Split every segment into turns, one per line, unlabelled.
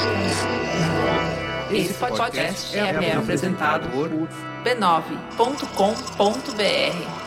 Esse podcast é apresentado por b9.com.br.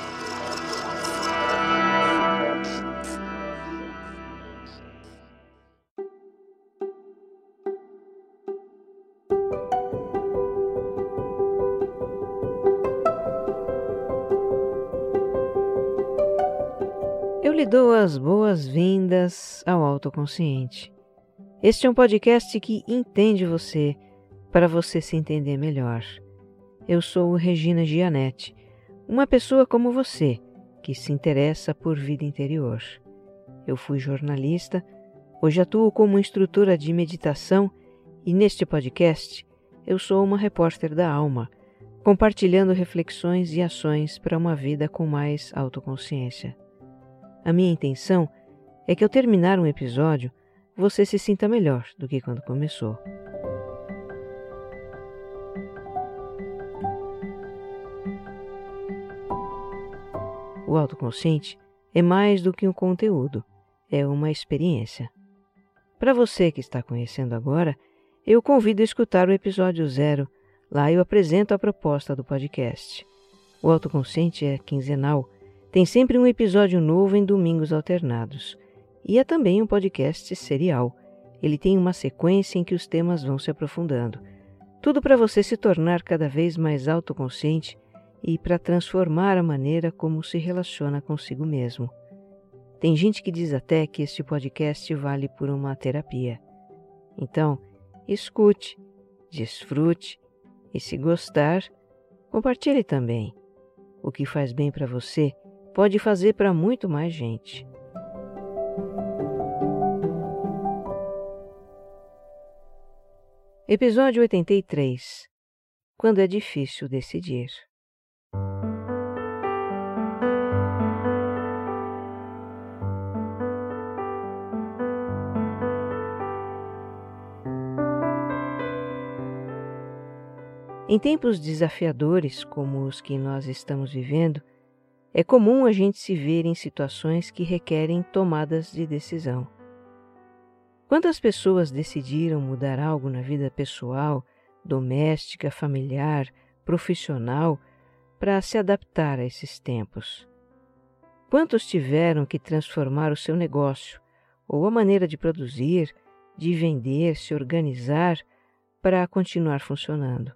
Eu lhe dou as boas-vindas ao Autoconsciente. Este é um podcast que entende você para você se entender melhor. Eu sou Regina Gianetti, uma pessoa como você que se interessa por vida interior. Eu fui jornalista, hoje atuo como instrutora de meditação e neste podcast eu sou uma repórter da alma, compartilhando reflexões e ações para uma vida com mais autoconsciência. A minha intenção é que ao terminar um episódio, você se sinta melhor do que quando começou. O autoconsciente é mais do que um conteúdo, é uma experiência. Para você que está conhecendo agora, eu convido a escutar o episódio 0. Lá eu apresento a proposta do podcast. O autoconsciente é quinzenal. Tem sempre um episódio novo em domingos alternados. E é também um podcast serial. Ele tem uma sequência em que os temas vão se aprofundando. Tudo para você se tornar cada vez mais autoconsciente e para transformar a maneira como se relaciona consigo mesmo. Tem gente que diz até que este podcast vale por uma terapia. Então, escute, desfrute e, se gostar, compartilhe também. O que faz bem para você pode fazer para muito mais gente. Episódio 83. Quando é difícil decidir. Em tempos desafiadores como os que nós estamos vivendo, é comum a gente se ver em situações que requerem tomadas de decisão. Quantas pessoas decidiram mudar algo na vida pessoal, doméstica, familiar, profissional, para se adaptar a esses tempos? Quantos tiveram que transformar o seu negócio, ou a maneira de produzir, de vender, se organizar, para continuar funcionando?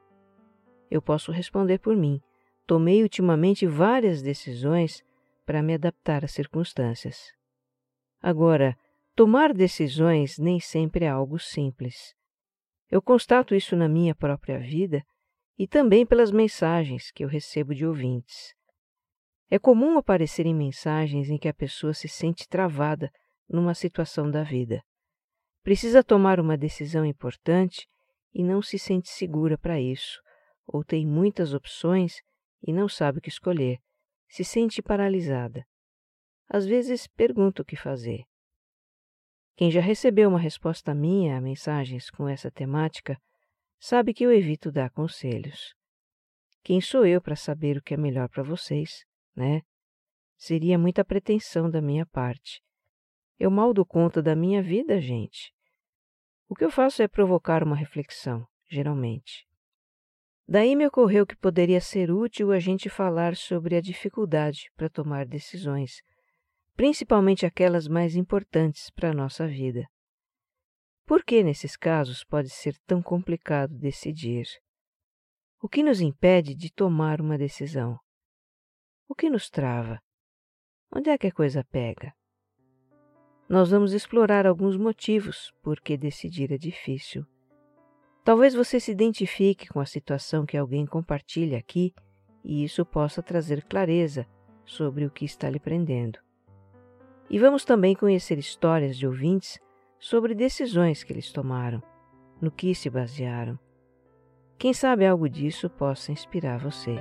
Eu posso responder por mim. Tomei ultimamente várias decisões para me adaptar às circunstâncias. Agora, tomar decisões nem sempre é algo simples. Eu constato isso na minha própria vida e também pelas mensagens que eu recebo de ouvintes. É comum aparecerem mensagens em que a pessoa se sente travada numa situação da vida. Precisa tomar uma decisão importante e não se sente segura para isso, ou tem muitas opções e não sabe o que escolher, se sente paralisada. Às vezes pergunta o que fazer. Quem já recebeu uma resposta minha a mensagens com essa temática, sabe que eu evito dar conselhos. Quem sou eu para saber o que é melhor para vocês, né? Seria muita pretensão da minha parte. Eu mal dou conta da minha vida, gente. O que eu faço é provocar uma reflexão, geralmente. Daí me ocorreu que poderia ser útil a gente falar sobre a dificuldade para tomar decisões, principalmente aquelas mais importantes para a nossa vida. Por que nesses casos pode ser tão complicado decidir? O que nos impede de tomar uma decisão? O que nos trava? Onde é que a coisa pega? Nós vamos explorar alguns motivos por que decidir é difícil. Talvez você se identifique com a situação que alguém compartilha aqui e isso possa trazer clareza sobre o que está lhe prendendo. E vamos também conhecer histórias de ouvintes sobre decisões que eles tomaram, no que se basearam. Quem sabe algo disso possa inspirar você.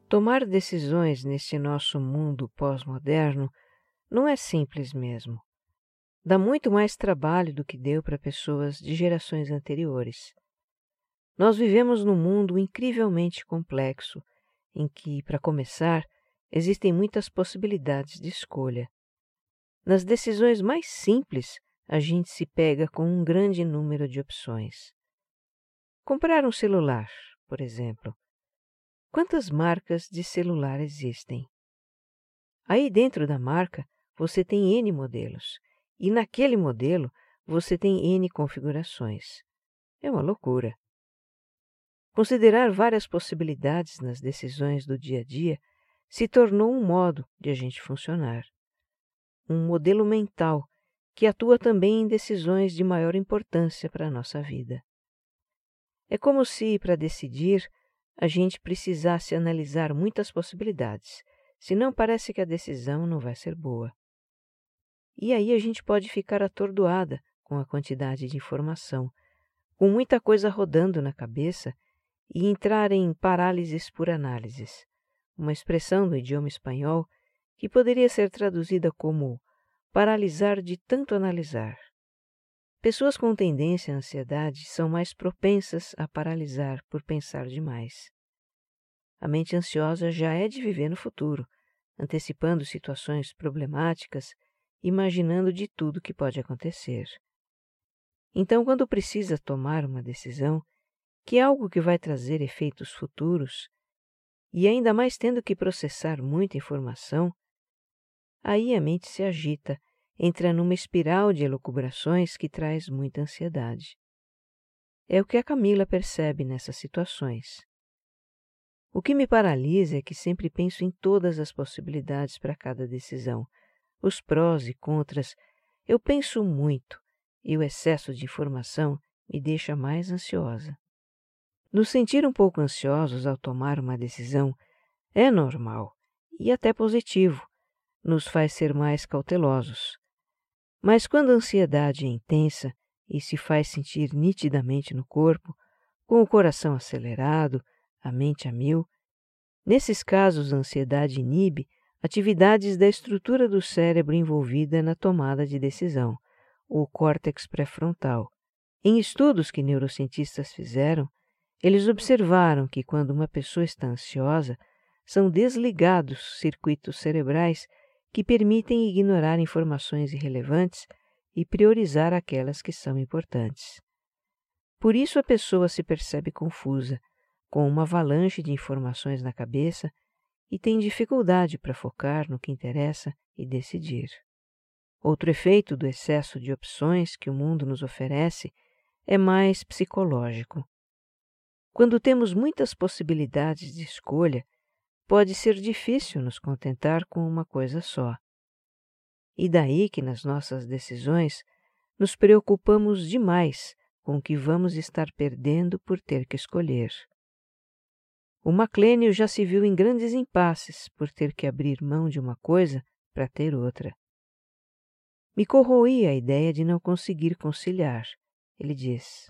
Tomar decisões neste nosso mundo pós-moderno não é simples mesmo. Dá muito mais trabalho do que deu para pessoas de gerações anteriores. Nós vivemos num mundo incrivelmente complexo, em que, para começar, existem muitas possibilidades de escolha. Nas decisões mais simples, a gente se pega com um grande número de opções. Comprar um celular, por exemplo. Quantas marcas de celular existem? Aí dentro da marca você tem N modelos, e naquele modelo você tem N configurações. É uma loucura. Considerar várias possibilidades nas decisões do dia a dia se tornou um modo de a gente funcionar. Um modelo mental que atua também em decisões de maior importância para a nossa vida. É como se, para decidir, a gente precisasse analisar muitas possibilidades, senão parece que a decisão não vai ser boa. E aí a gente pode ficar atordoada com a quantidade de informação, com muita coisa rodando na cabeça e entrar em parálises por análises, uma expressão do idioma espanhol que poderia ser traduzida como paralisar de tanto analisar. Pessoas com tendência à ansiedade são mais propensas a paralisar por pensar demais. A mente ansiosa já é de viver no futuro, antecipando situações problemáticas, imaginando de tudo que pode acontecer. Então, quando precisa tomar uma decisão, que é algo que vai trazer efeitos futuros, e ainda mais tendo que processar muita informação, aí a mente se agita, entra numa espiral de elucubrações que traz muita ansiedade. É o que a Camila percebe nessas situações. O que me paralisa é que sempre penso em todas as possibilidades para cada decisão, os prós e contras. Eu penso muito e o excesso de informação me deixa mais ansiosa. Nos sentir um pouco ansiosos ao tomar uma decisão é normal e até positivo, nos faz ser mais cautelosos. Mas quando a ansiedade é intensa e se faz sentir nitidamente no corpo, com o coração acelerado, a mente a mil, nesses casos a ansiedade inibe atividades da estrutura do cérebro envolvida na tomada de decisão, o córtex pré-frontal. Em estudos que neurocientistas fizeram, eles observaram que quando uma pessoa está ansiosa, são desligados circuitos cerebrais que permitem ignorar informações irrelevantes e priorizar aquelas que são importantes. Por isso a pessoa se percebe confusa, com uma avalanche de informações na cabeça e tem dificuldade para focar no que interessa e decidir. Outro efeito do excesso de opções que o mundo nos oferece é mais psicológico. Quando temos muitas possibilidades de escolha, pode ser difícil nos contentar com uma coisa só. E daí que nas nossas decisões nos preocupamos demais com o que vamos estar perdendo por ter que escolher. O Maclênio já se viu em grandes impasses por ter que abrir mão de uma coisa para ter outra. Me corroía a ideia de não conseguir conciliar, ele diz.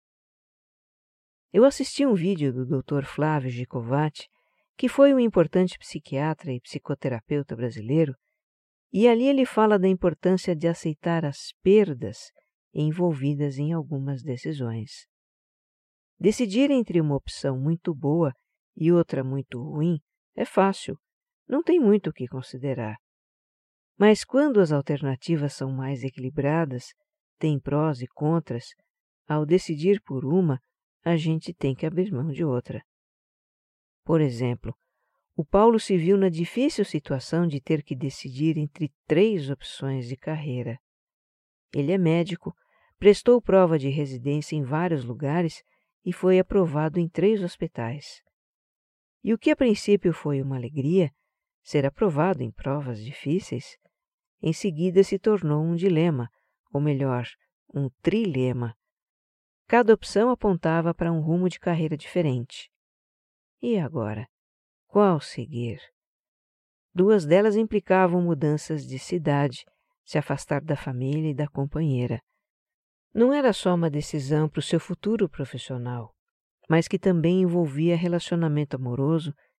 Eu assisti um vídeo do Dr. Flávio Gicovati, que foi um importante psiquiatra e psicoterapeuta brasileiro, e ali ele fala da importância de aceitar as perdas envolvidas em algumas decisões. Decidir entre uma opção muito boa e outra muito ruim é fácil, não tem muito o que considerar. Mas quando as alternativas são mais equilibradas, têm prós e contras, ao decidir por uma, a gente tem que abrir mão de outra. Por exemplo, o Paulo se viu na difícil situação de ter que decidir entre 3 opções de carreira. Ele é médico, prestou prova de residência em vários lugares e foi aprovado em 3 hospitais. E o que a princípio foi uma alegria, ser aprovado em provas difíceis, em seguida se tornou um dilema, ou melhor, um trilema. Cada opção apontava para um rumo de carreira diferente. E agora? Qual seguir? 2 delas implicavam mudanças de cidade, se afastar da família e da companheira. Não era só uma decisão para o seu futuro profissional, mas que também envolvia relacionamento amoroso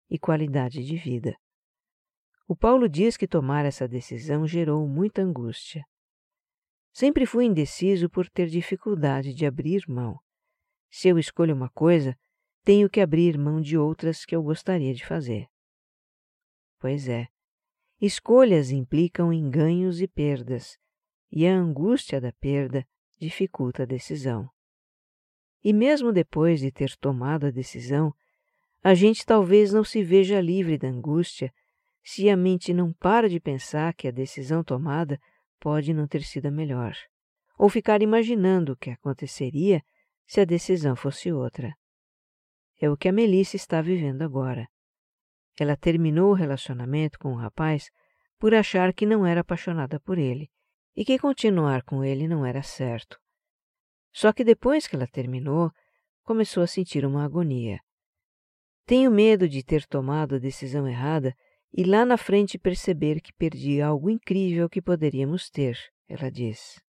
e qualidade de vida. O Paulo diz que tomar essa decisão gerou muita angústia. Sempre fui indeciso por ter dificuldade de abrir mão. Se eu escolho uma coisa, tenho que abrir mão de outras que eu gostaria de fazer. Pois é, escolhas implicam em ganhos e perdas, e a angústia da perda dificulta a decisão. E mesmo depois de ter tomado a decisão, a gente talvez não se veja livre da angústia se a mente não para de pensar que a decisão tomada pode não ter sido a melhor, ou ficar imaginando o que aconteceria se a decisão fosse outra. É o que a Melissa está vivendo agora. Ela terminou o relacionamento com o rapaz por achar que não era apaixonada por ele e que continuar com ele não era certo. Só que depois que ela terminou, começou a sentir uma agonia. Tenho medo de ter tomado a decisão errada e lá na frente perceber que perdi algo incrível que poderíamos ter, ela diz.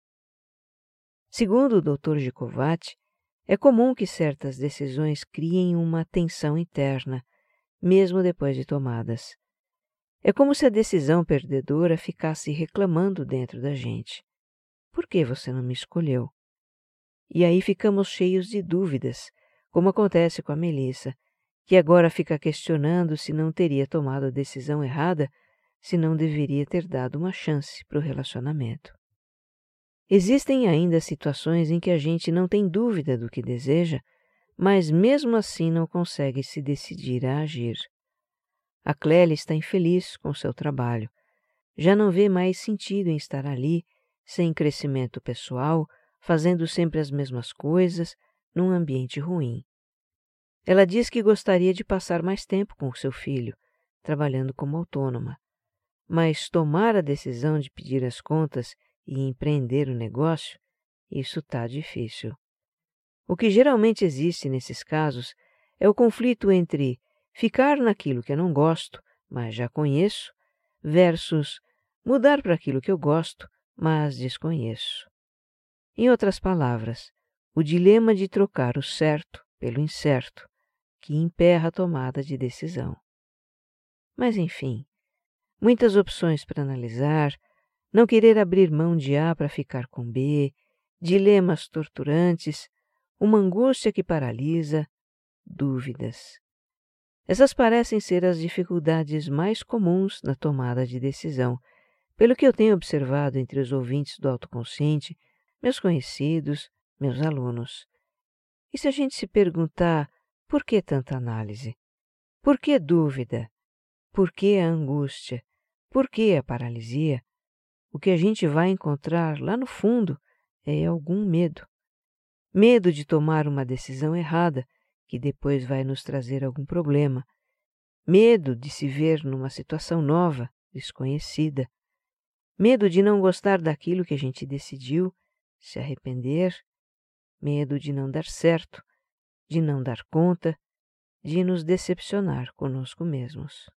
Segundo o Dr. Gicovati, é comum que certas decisões criem uma tensão interna, mesmo depois de tomadas. É como se a decisão perdedora ficasse reclamando dentro da gente. Por que você não me escolheu? E aí ficamos cheios de dúvidas, como acontece com a Melissa, que agora fica questionando se não teria tomado a decisão errada, se não deveria ter dado uma chance para o relacionamento. Existem ainda situações em que a gente não tem dúvida do que deseja, mas mesmo assim não consegue se decidir a agir. A Clélia está infeliz com seu trabalho. Já não vê mais sentido em estar ali, sem crescimento pessoal, fazendo sempre as mesmas coisas, num ambiente ruim. Ela diz que gostaria de passar mais tempo com o seu filho, trabalhando como autônoma. Mas tomar a decisão de pedir as contas e empreender o negócio, isso está difícil. O que geralmente existe nesses casos é o conflito entre ficar naquilo que eu não gosto, mas já conheço, versus mudar para aquilo que eu gosto, mas desconheço. Em outras palavras, o dilema de trocar o certo pelo incerto, que emperra a tomada de decisão. Mas, enfim, muitas opções para analisar, não querer abrir mão de A para ficar com B, dilemas torturantes, uma angústia que paralisa, dúvidas. Essas parecem ser as dificuldades mais comuns na tomada de decisão, pelo que eu tenho observado entre os ouvintes do autoconsciente, meus conhecidos, meus alunos. E se a gente se perguntar por que tanta análise? Por que dúvida? Por que a angústia? Por que a paralisia? O que a gente vai encontrar lá no fundo é algum medo. Medo de tomar uma decisão errada, que depois vai nos trazer algum problema. Medo de se ver numa situação nova, desconhecida. Medo de não gostar daquilo que a gente decidiu, se arrepender. Medo de não dar certo, de não dar conta, de nos decepcionar conosco mesmos.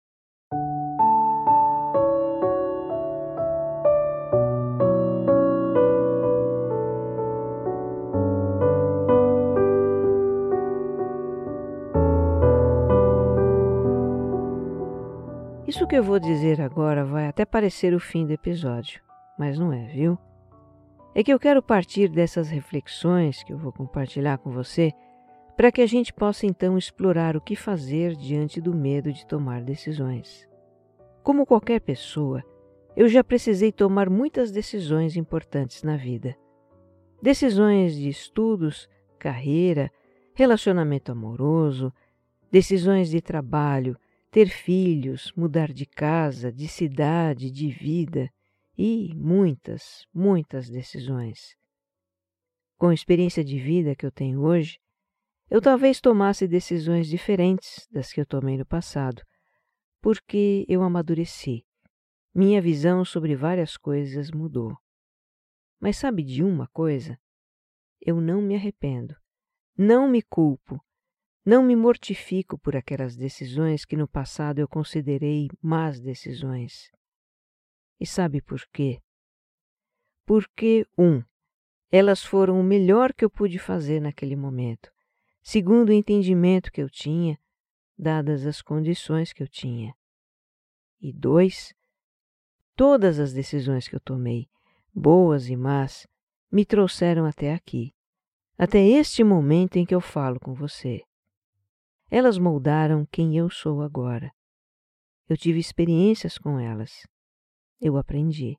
Isso que eu vou dizer agora vai até parecer o fim do episódio, mas não é, viu? É que eu quero partir dessas reflexões que eu vou compartilhar com você para que a gente possa então explorar o que fazer diante do medo de tomar decisões. Como qualquer pessoa, eu já precisei tomar muitas decisões importantes na vida. Decisões de estudos, carreira, relacionamento amoroso, decisões de trabalho, ter filhos, mudar de casa, de cidade, de vida e muitas, muitas decisões. Com a experiência de vida que eu tenho hoje, eu talvez tomasse decisões diferentes das que eu tomei no passado, porque eu amadureci. Minha visão sobre várias coisas mudou. Mas sabe de uma coisa? Eu não me arrependo, não me culpo, não me mortifico por aquelas decisões que no passado eu considerei más decisões. E sabe por quê? Porque, elas foram o melhor que eu pude fazer naquele momento, segundo o entendimento que eu tinha. dadas as condições que eu tinha. E 2, todas as decisões que eu tomei, boas e más, me trouxeram até aqui, até este momento em que eu falo com você. Elas moldaram quem eu sou agora. Eu tive experiências com elas. Eu aprendi.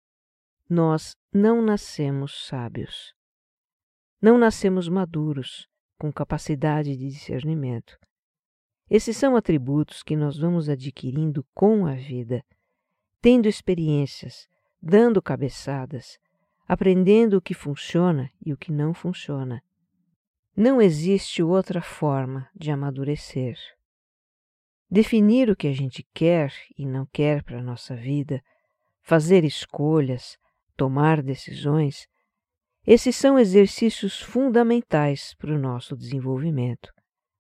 Nós não nascemos sábios. Não nascemos maduros, com capacidade de discernimento. Esses são atributos que nós vamos adquirindo com a vida, tendo experiências, dando cabeçadas, aprendendo o que funciona e o que não funciona. Não existe outra forma de amadurecer. Definir o que a gente quer e não quer para a nossa vida, fazer escolhas, tomar decisões, esses são exercícios fundamentais para o nosso desenvolvimento.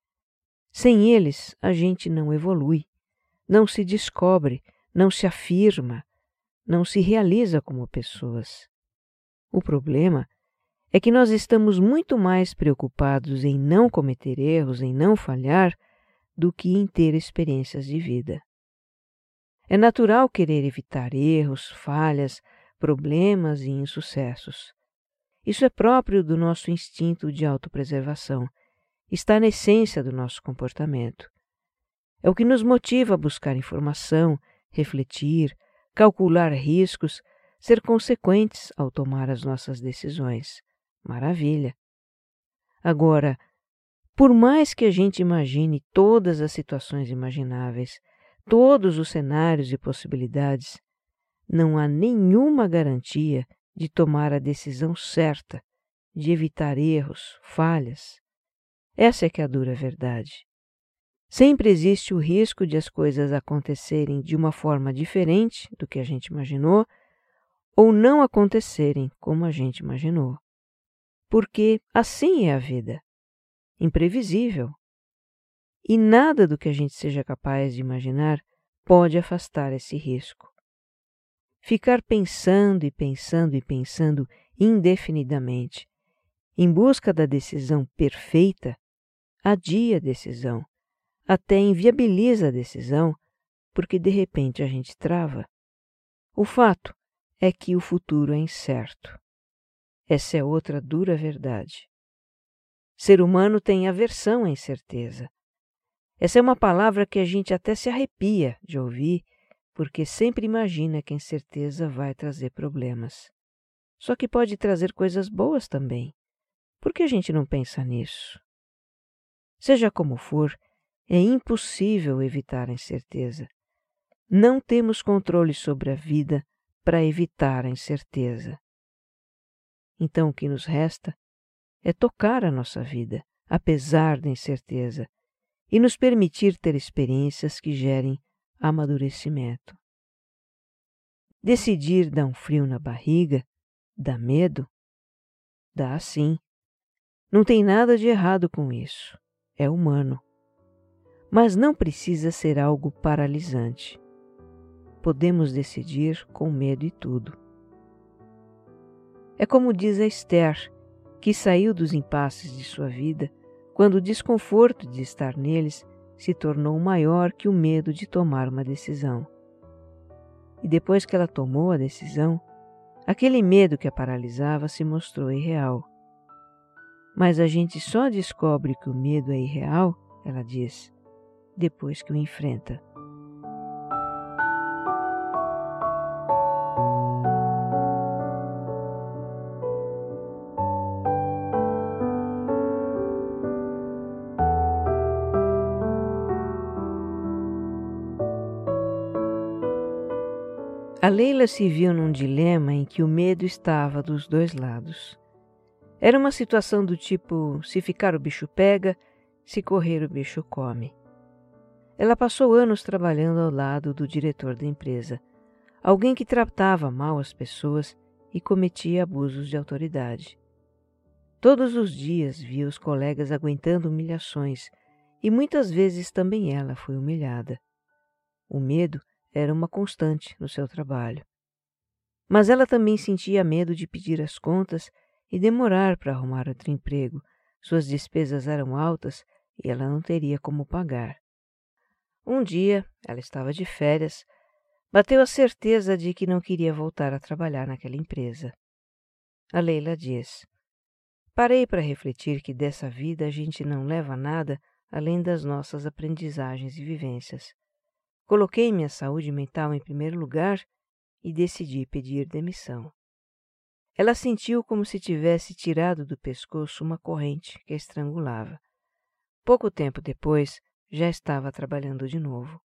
Sem eles, a gente não evolui, não se descobre, não se afirma, não se realiza como pessoas. O problema é que nós estamos muito mais preocupados em não cometer erros, em não falhar, do que em ter experiências de vida. É natural querer evitar erros, falhas, problemas e insucessos. Isso é próprio do nosso instinto de autopreservação. Está na essência do nosso comportamento. É o que nos motiva a buscar informação, refletir, calcular riscos, ser consequentes ao tomar as nossas decisões. Maravilha! Agora, por mais que a gente imagine todas as situações imagináveis, todos os cenários e possibilidades, não há nenhuma garantia de tomar a decisão certa, de evitar erros, falhas. Essa é que é a dura verdade. Sempre existe o risco de as coisas acontecerem de uma forma diferente do que a gente imaginou ou não acontecerem como a gente imaginou. Porque assim é a vida, imprevisível. E nada do que a gente seja capaz de imaginar pode afastar esse risco. Ficar pensando e pensando e pensando indefinidamente, em busca da decisão perfeita, adia a decisão, até inviabiliza a decisão, porque de repente a gente trava. O fato é que o futuro é incerto. Essa é outra dura verdade. Ser humano tem aversão à incerteza. Essa é uma palavra que a gente até se arrepia de ouvir, porque sempre imagina que a incerteza vai trazer problemas. Só que pode trazer coisas boas também. Por que a gente não pensa nisso? Seja como for, é impossível evitar a incerteza. Não temos controle sobre a vida para evitar a incerteza. Então o que nos resta é tocar a nossa vida, apesar da incerteza, e nos permitir ter experiências que gerem amadurecimento. Decidir dá um frio na barriga? Dá medo? Dá sim. Não tem nada de errado com isso. É humano. Mas não precisa ser algo paralisante. Podemos decidir com medo e tudo. É como diz a Esther, que saiu dos impasses de sua vida quando o desconforto de estar neles se tornou maior que o medo de tomar uma decisão. E depois que ela tomou a decisão, aquele medo que a paralisava se mostrou irreal. Mas a gente só descobre que o medo é irreal, ela diz, depois que o enfrenta. A Leila se viu num dilema em que o medo estava dos dois lados. Era uma situação do tipo, se ficar o bicho pega, se correr o bicho come. Ela passou anos trabalhando ao lado do diretor da empresa, alguém que tratava mal as pessoas e cometia abusos de autoridade. Todos os dias via os colegas aguentando humilhações e muitas vezes também ela foi humilhada. O medo era uma constante no seu trabalho. Mas ela também sentia medo de pedir as contas e demorar para arrumar outro emprego. Suas despesas eram altas e ela não teria como pagar. Um dia, ela estava de férias, bateu a certeza de que não queria voltar a trabalhar naquela empresa. A Leila diz: parei para refletir que dessa vida a gente não leva nada além das nossas aprendizagens e vivências. Coloquei minha saúde mental em primeiro lugar e decidi pedir demissão. Ela sentiu como se tivesse tirado do pescoço uma corrente que a estrangulava. Pouco tempo depois, já estava trabalhando de novo.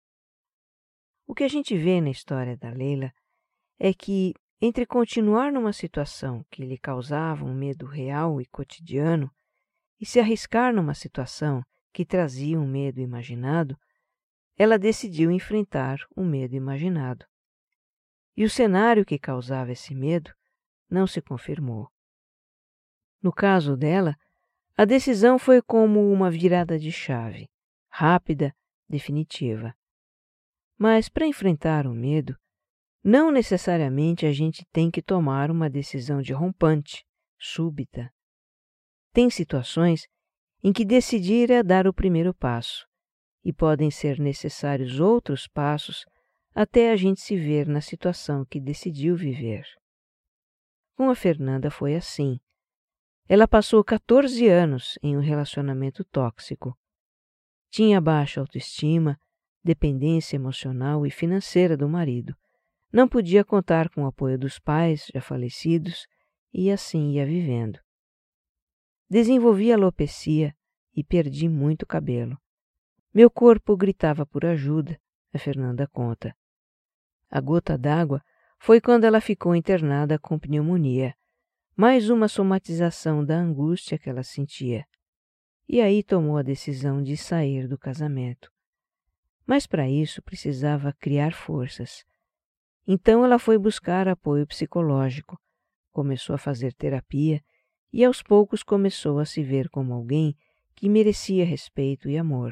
O que a gente vê na história da Leila é que, entre continuar numa situação que lhe causava um medo real e cotidiano e se arriscar numa situação que trazia um medo imaginado, ela decidiu enfrentar o medo imaginado. E o cenário que causava esse medo não se confirmou. No caso dela, a decisão foi como uma virada de chave, rápida, definitiva. Mas para enfrentar o medo, não necessariamente a gente tem que tomar uma decisão derrompante, súbita. Tem situações em que decidir é dar o primeiro passo, e podem ser necessários outros passos até a gente se ver na situação que decidiu viver. Com a Fernanda foi assim. Ela passou 14 anos em um relacionamento tóxico. Tinha baixa autoestima, dependência emocional e financeira do marido. Não podia contar com o apoio dos pais já falecidos e assim ia vivendo. Desenvolvi alopecia e perdi muito cabelo. Meu corpo gritava por ajuda, a Fernanda conta. A gota d'água foi quando ela ficou internada com pneumonia, mais uma somatização da angústia que ela sentia. E aí tomou a decisão de sair do casamento. Mas para isso precisava criar forças. Então ela foi buscar apoio psicológico, começou a fazer terapia e aos poucos começou a se ver como alguém que merecia respeito e amor.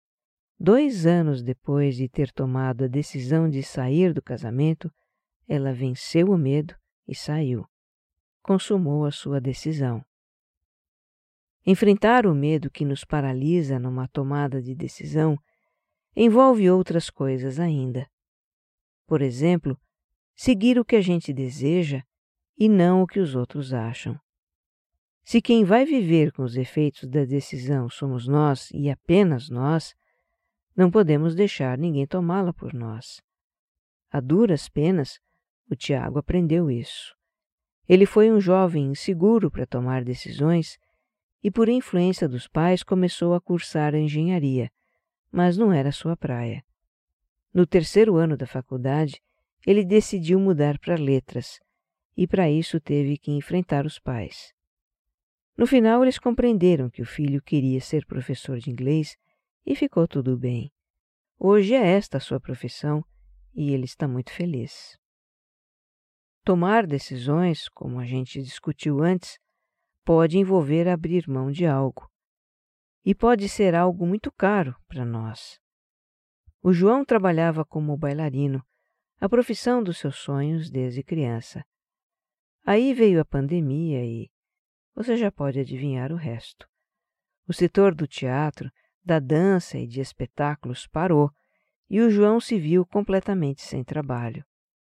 2 anos depois de ter tomado a decisão de sair do casamento, ela venceu o medo e saiu. Consumou a sua decisão. Enfrentar o medo que nos paralisa numa tomada de decisão envolve outras coisas ainda. Por exemplo, seguir o que a gente deseja e não o que os outros acham. Se quem vai viver com os efeitos da decisão somos nós e apenas nós, não podemos deixar ninguém tomá-la por nós. A duras penas, o Tiago aprendeu isso. Ele foi um jovem inseguro para tomar decisões e, por influência dos pais, começou a cursar a engenharia, mas não era sua praia. No 3º ano da faculdade, ele decidiu mudar para letras e, para isso, teve que enfrentar os pais. No final, eles compreenderam que o filho queria ser professor de inglês e ficou tudo bem. Hoje é esta a sua profissão e ele está muito feliz. Tomar decisões, como a gente discutiu antes, pode envolver abrir mão de algo. E pode ser algo muito caro para nós. O João trabalhava como bailarino, a profissão dos seus sonhos desde criança. Aí veio a pandemia e você já pode adivinhar o resto. O setor do teatro, da dança e de espetáculos parou e o João se viu completamente sem trabalho.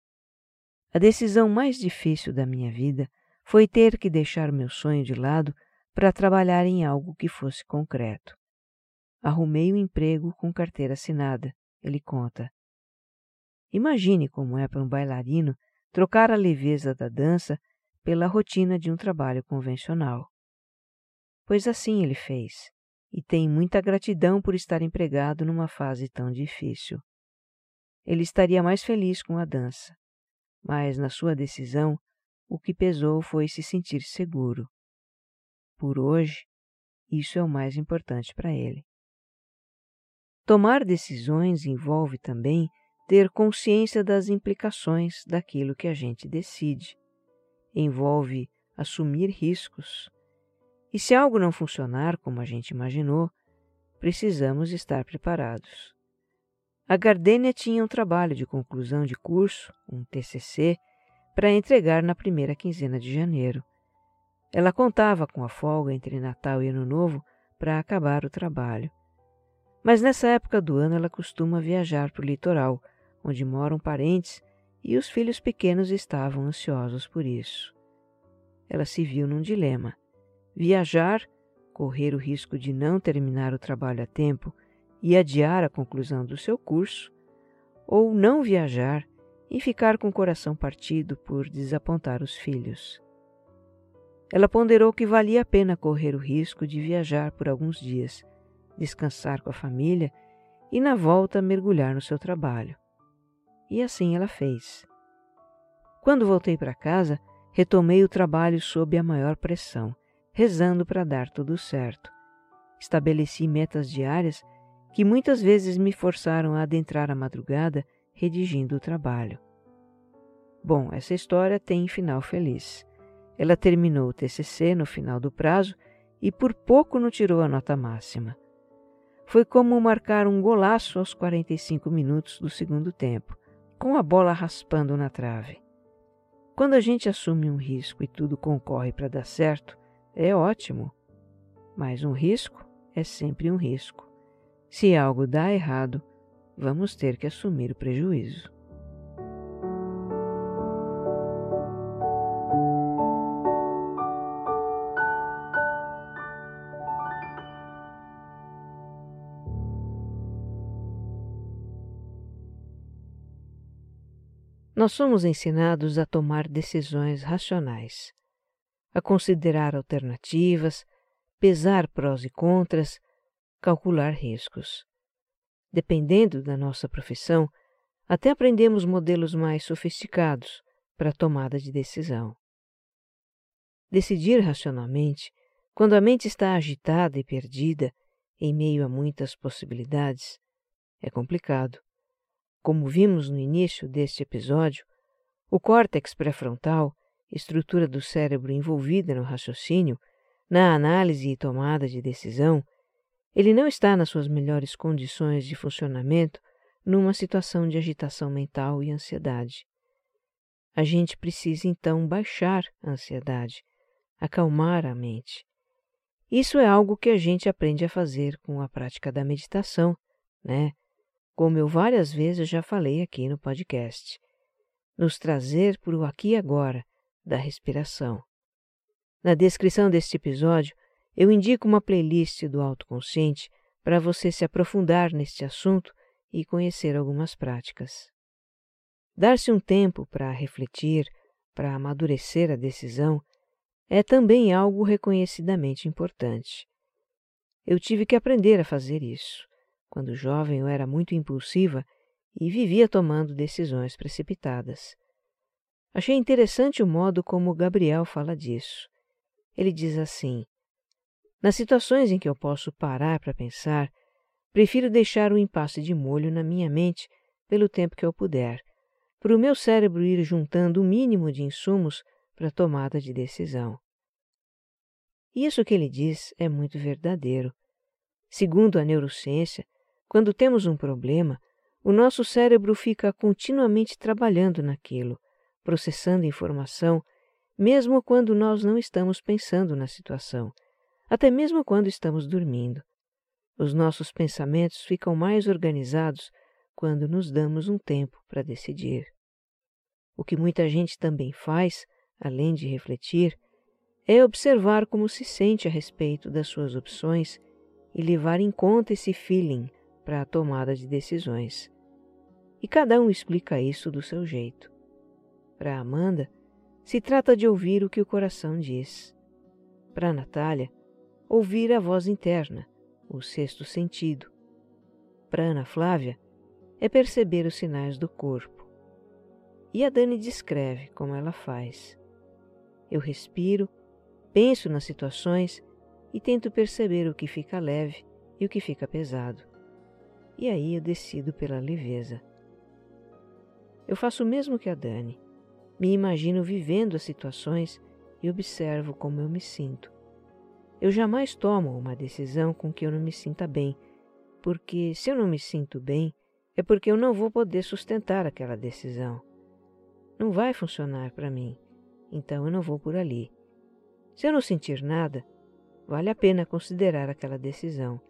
A decisão mais difícil da minha vida foi ter que deixar meu sonho de lado para trabalhar em algo que fosse concreto. Arrumei um emprego com carteira assinada, ele conta. Imagine como é para um bailarino trocar a leveza da dança pela rotina de um trabalho convencional. Pois assim ele fez, e tem muita gratidão por estar empregado numa fase tão difícil. Ele estaria mais feliz com a dança, mas na sua decisão o que pesou foi se sentir seguro. Por hoje, isso é o mais importante para ele. Tomar decisões envolve também ter consciência das implicações daquilo que a gente decide. Envolve assumir riscos. E se algo não funcionar como a gente imaginou, precisamos estar preparados. A Gardênia tinha um trabalho de conclusão de curso, um TCC, para entregar na primeira quinzena de janeiro. Ela contava com a folga entre Natal e Ano Novo para acabar o trabalho. Mas nessa época do ano ela costuma viajar para o litoral, onde moram parentes, e os filhos pequenos estavam ansiosos por isso. Ela se viu num dilema: viajar, correr o risco de não terminar o trabalho a tempo e adiar a conclusão do seu curso, ou não viajar e ficar com o coração partido por desapontar os filhos. Ela ponderou que valia a pena correr o risco de viajar por alguns dias, descansar com a família e, na volta, mergulhar no seu trabalho. E assim ela fez. Quando voltei para casa, retomei o trabalho sob a maior pressão, rezando para dar tudo certo. Estabeleci metas diárias que muitas vezes me forçaram a adentrar a madrugada redigindo o trabalho. Bom, essa história tem final feliz. Ela terminou o TCC no final do prazo e por pouco não tirou a nota máxima. Foi como marcar um golaço aos 45 minutos do segundo tempo, com a bola raspando na trave. Quando a gente assume um risco e tudo concorre para dar certo, é ótimo. Mas um risco é sempre um risco. Se algo dá errado, vamos ter que assumir o prejuízo. Nós somos ensinados a tomar decisões racionais, a considerar alternativas, pesar prós e contras, calcular riscos. Dependendo da nossa profissão, até aprendemos modelos mais sofisticados para a tomada de decisão. Decidir racionalmente, quando a mente está agitada e perdida, em meio a muitas possibilidades, é complicado. Como vimos no início deste episódio, o córtex pré-frontal, estrutura do cérebro envolvida no raciocínio, na análise e tomada de decisão, ele não está nas suas melhores condições de funcionamento numa situação de agitação mental e ansiedade. A gente precisa então baixar a ansiedade, acalmar a mente. Isso é algo que a gente aprende a fazer com a prática da meditação, né? Como eu várias vezes já falei aqui no podcast. Nos trazer para o aqui e agora, da respiração. Na descrição deste episódio, eu indico uma playlist do autoconsciente para você se aprofundar neste assunto e conhecer algumas práticas. Dar-se um tempo para refletir, para amadurecer a decisão, é também algo reconhecidamente importante. Eu tive que aprender a fazer isso. Quando jovem, eu era muito impulsiva e vivia tomando decisões precipitadas. Achei interessante o modo como Gabriel fala disso. Ele diz assim: nas situações em que eu posso parar para pensar, prefiro deixar o impasse de molho na minha mente pelo tempo que eu puder, para o meu cérebro ir juntando o mínimo de insumos para a tomada de decisão. Isso que ele diz é muito verdadeiro. Segundo a neurociência, quando temos um problema, o nosso cérebro fica continuamente trabalhando naquilo, processando informação, mesmo quando nós não estamos pensando na situação, até mesmo quando estamos dormindo. Os nossos pensamentos ficam mais organizados quando nos damos um tempo para decidir. O que muita gente também faz, além de refletir, é observar como se sente a respeito das suas opções e levar em conta esse feeling para a tomada de decisões. E cada um explica isso do seu jeito. Para a Amanda, se trata de ouvir o que o coração diz. Para a Natália, ouvir a voz interna, o sexto sentido. Para Ana Flávia, é perceber os sinais do corpo. E a Dani descreve como ela faz. Eu respiro, penso nas situações e tento perceber o que fica leve e o que fica pesado. E aí eu decido pela leveza. Eu faço o mesmo que a Dani. Me imagino vivendo as situações e observo como eu me sinto. Eu jamais tomo uma decisão com que eu não me sinta bem, porque se eu não me sinto bem, é porque eu não vou poder sustentar aquela decisão. Não vai funcionar para mim, então eu não vou por ali. Se eu não sentir nada, vale a pena considerar aquela decisão,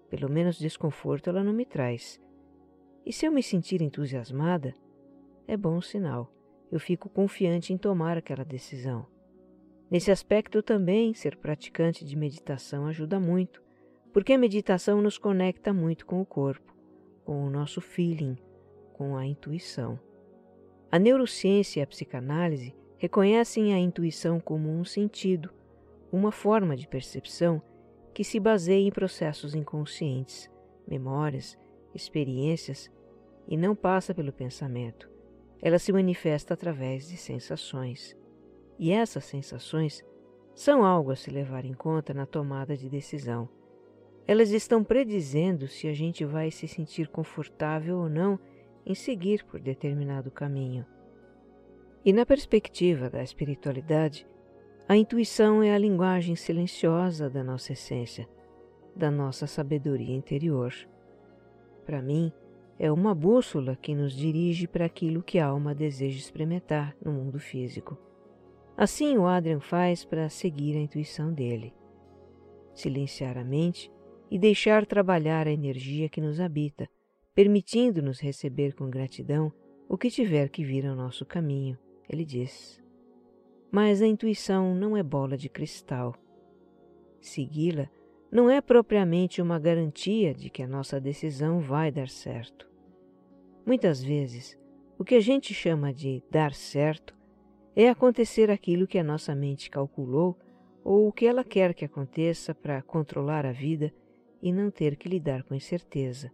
Pelo menos desconforto ela não me traz. E se eu me sentir entusiasmada, é bom sinal. Eu fico confiante em tomar aquela decisão. Nesse aspecto também, ser praticante de meditação ajuda muito, porque a meditação nos conecta muito com o corpo, com o nosso feeling, com a intuição. A neurociência e a psicanálise reconhecem a intuição como um sentido, uma forma de percepção que se baseia em processos inconscientes, memórias, experiências e não passa pelo pensamento. Ela se manifesta através de sensações. E essas sensações são algo a se levar em conta na tomada de decisão. Elas estão predizendo se a gente vai se sentir confortável ou não em seguir por determinado caminho. E na perspectiva da espiritualidade, a intuição é a linguagem silenciosa da nossa essência, da nossa sabedoria interior. Para mim, é uma bússola que nos dirige para aquilo que a alma deseja experimentar no mundo físico. Assim o Adrian faz para seguir a intuição dele. Silenciar a mente e deixar trabalhar a energia que nos habita, permitindo-nos receber com gratidão o que tiver que vir ao nosso caminho, ele diz. Mas a intuição não é bola de cristal. Segui-la não é propriamente uma garantia de que a nossa decisão vai dar certo. Muitas vezes, o que a gente chama de dar certo é acontecer aquilo que a nossa mente calculou ou o que ela quer que aconteça para controlar a vida e não ter que lidar com incerteza.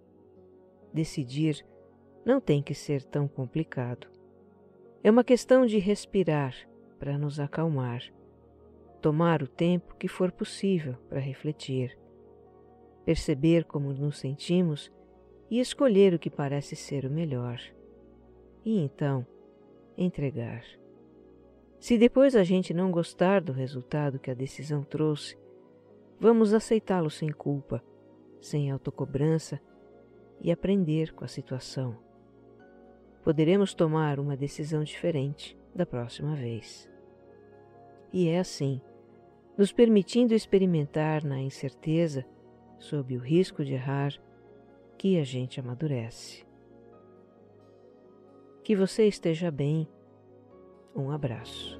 Decidir não tem que ser tão complicado. É uma questão de respirar para nos acalmar, tomar o tempo que for possível para refletir, perceber como nos sentimos e escolher o que parece ser o melhor. E então, entregar. Se depois a gente não gostar do resultado que a decisão trouxe, vamos aceitá-lo sem culpa, sem autocobrança e aprender com a situação. Poderemos tomar uma decisão diferente da próxima vez. E é assim, nos permitindo experimentar na incerteza, sob o risco de errar, que a gente amadurece. Que você esteja bem. Um abraço.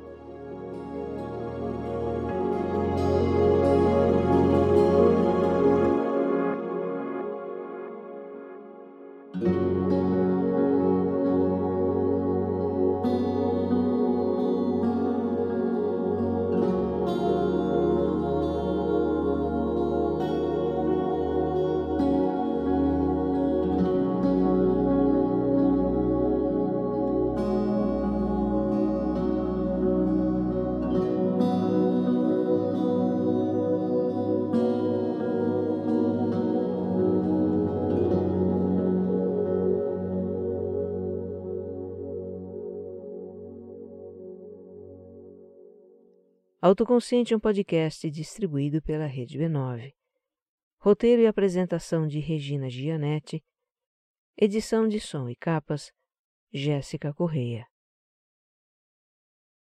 Autoconsciente é um podcast distribuído pela Rede B9. Roteiro e apresentação de Regina Gianetti. Edição de som e capas, Jéssica Correia.